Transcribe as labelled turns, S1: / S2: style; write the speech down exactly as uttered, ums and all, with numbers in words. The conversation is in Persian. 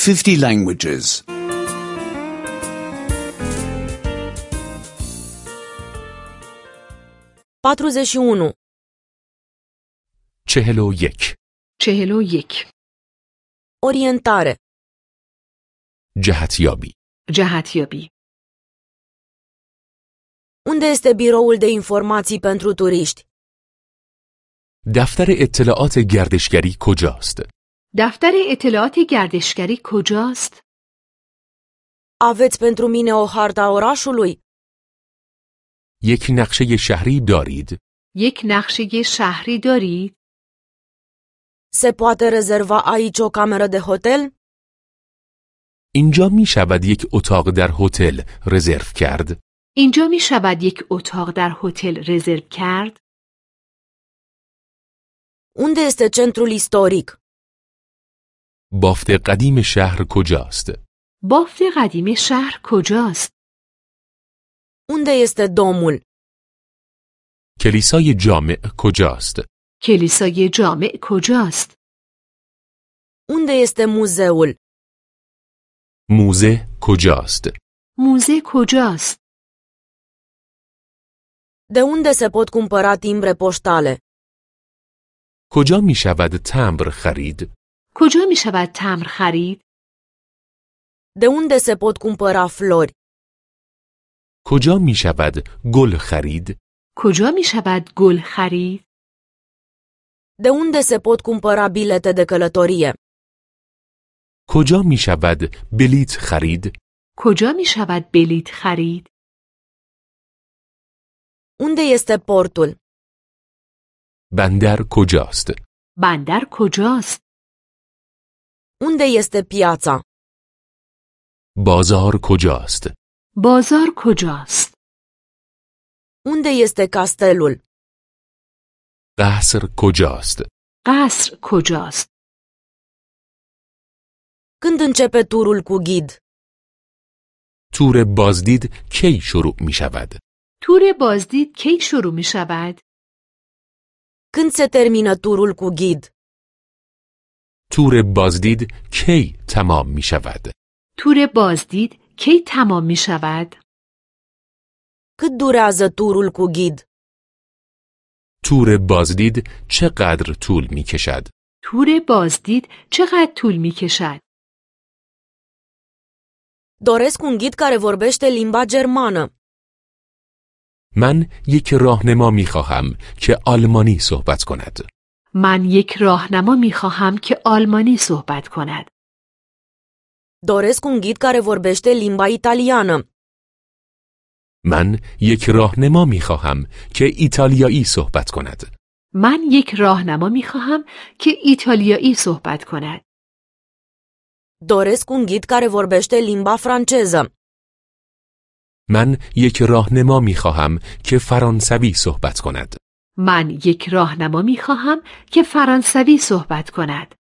S1: fifty languages.
S2: patruzeci și unu.
S3: چهل و یک.
S4: چهل و یک.
S2: Orientare.
S3: جهتیابی.
S4: جهتیابی.
S2: Unde este biroul de informații pentru turiști?
S3: دفتر اطلاعات گردشگری کجاست؟
S4: دفتر اطلاعات گردشگری کجاست؟
S2: Aveți pentru mine o hartă a orașului?
S3: یک نقشه شهری دارید؟
S4: یک نقشه شهری دارید؟
S2: Se poate rezerva aici o cameră de hotel?
S3: اینجا می شود یک اتاق در هتل رزرو کرد؟
S4: اینجا می شود یک اتاق در هتل رزرو کرد؟
S2: Unde este centrul istoric?
S3: بافت قدیم شهر کجاست؟
S4: بافت قدیم شهر کجاست؟
S2: Unde este domul?
S3: کلیسای جامع کجاست؟
S4: کلیسای جامع کجاست؟
S2: Unde este muzeul?
S3: موزه کجاست؟
S4: موزه کجاست؟
S2: De unde se pot cumpăra timbre poștale?
S3: کجا می شود تمبر خرید؟
S4: کجا می شود تمبر خرید؟
S2: De unde se pot cumpăra flori?
S3: کجا می شود گل خرید؟
S4: کجا می شود گل خرید؟
S2: De unde se pot cumpăra bilete de călătorie?
S3: کجا می شود بلیط خرید؟
S4: کجا می شود بلیط خرید؟
S2: Unde este portul?
S3: بندر کجاست؟
S4: بندر کجاست؟
S2: Unde este piața?
S3: بازار کجاست؟
S4: بازار کجاست؟
S2: Unde este castelul?
S3: قصر کجاست؟
S4: قصر کجاست؟
S2: Când începe turul cu ghid?
S3: تور بازدید کی شروع می شود؟
S4: تور بازدید کی شروع می شود؟
S2: Când se termină turul cu ghid?
S3: تور بازدید کی تمام می شود؟
S4: تور بازدید کی تمام می شود؟
S2: Cât durează turul cu ghid?
S3: تور بازدید چقدر طول می کشد؟
S4: تور بازدید چقدر طول می کشد؟
S2: Doresc un ghid care vorbește limba germană.
S3: من یک راهنما می خواهم که آلمانی صحبت کند.
S4: من یک راهنما می خواهم که آلمانی صحبت کند.
S2: Doresc un ghid care vorbește limba italiană.
S3: من یک راهنما می خواهم که ایتالیایی صحبت کند.
S4: من یک راهنما می خواهم که ایتالیایی صحبت کند.
S2: Doresc un ghid care vorbește limba franceză.
S3: من یک راهنما می خواهم که فرانسوی صحبت کند.
S4: من یک راهنما می خواهم که فرانسوی صحبت کند.